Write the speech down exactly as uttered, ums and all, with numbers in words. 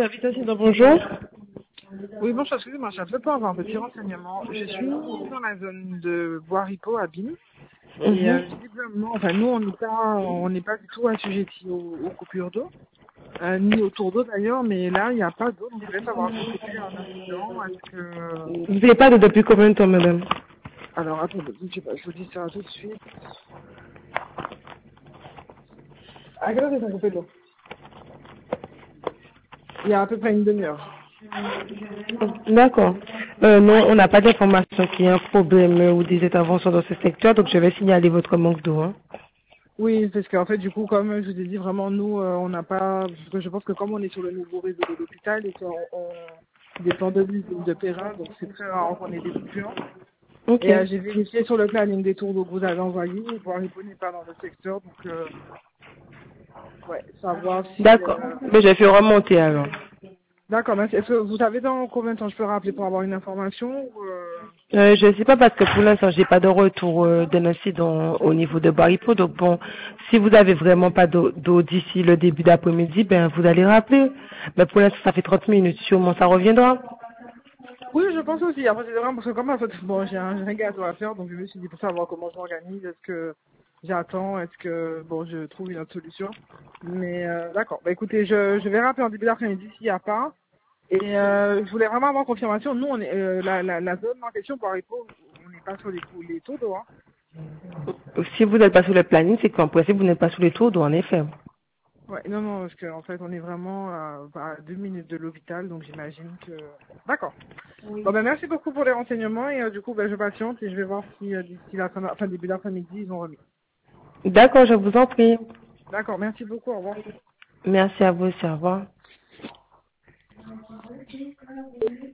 service incident, bonjour. Oui, bonjour, excusez-moi, je peux pas avoir un petit renseignement. Je suis dans la zone de Bois-Ripaud à Bine. Et Mhm. euh, visiblement, enfin nous on n'est pas on n'est pas du tout assujettis aux, aux coupures d'eau, euh, ni aux tours d'eau d'ailleurs, mais là il n'y a pas d'eau, donc je voulais savoir si c'était un incident, est-ce que Vous n'avez pas de depuis combien de temps, madame? alors attendez, je sais pas, je vous dis ça tout de suite. À quelle heure est-ce qu'on coupé l'eau? Il y a à peu près une demi-heure. D'accord. Euh, non, on n'a pas d'information qu'il y a un problème euh, ou des interventions dans ce secteur, donc je vais signaler votre manque d'eau. Hein. Oui, parce qu'en fait, du coup, comme je vous ai dit, vraiment, nous, euh, on n'a pas... Parce que je pense que comme on est sur le nouveau réseau de l'hôpital et qu'on on dépend de l'usine de Perrin, donc c'est très rare qu'on ait des coupures. Ok. Et euh, j'ai vérifié sur le planning des tours d'eau que vous avez envoyés, et voir Ripoll n'est pas dans le secteur, donc euh, ouais, savoir si... D'accord. Euh... Mais je vais remonter alors. D'accord, merci. Est-ce que vous savez dans combien de temps je peux rappeler pour avoir une information ou, euh... Euh, je ne sais pas parce que pour l'instant, j'ai pas de retour euh, d'un incident au niveau de Baripo. Donc bon, si vous avez vraiment pas d'eau d'eau d'ici le début d'après-midi, ben vous allez rappeler. Mais pour l'instant, ça fait trente minutes. Sûrement, ça reviendra. Oui, je pense aussi. Après, c'est vraiment parce que comme en fait, bon, j'ai un, j'ai un gâteau à faire, donc je me suis dit pour savoir comment je m'organise, est-ce que j'attends, est-ce que bon, je trouve une autre solution. Mais euh, d'accord. Bah écoutez, je, je vais rappeler en début d'après-midi s'il n'y a pas. Et euh, je voulais vraiment avoir confirmation. Nous, on est euh, la, la, la zone en question pour Ripo, on n'est pas sur les, cou- les taux d'eau. Hein. Si vous n'êtes pas sur le planning, c'est qu'en principe, vous n'êtes pas sous les tours d'eau, en effet. Ouais, non, non, parce qu'en fait, on est vraiment à, à deux minutes de l'hôpital, donc j'imagine que. D'accord. Bon ben merci beaucoup pour les renseignements et euh, du coup ben je patiente et je vais voir si euh, d'ici la fin, enfin début d'après-midi ils ont remis. D'accord, je vous en prie. D'accord, merci beaucoup, au revoir. Merci à vous aussi, au revoir.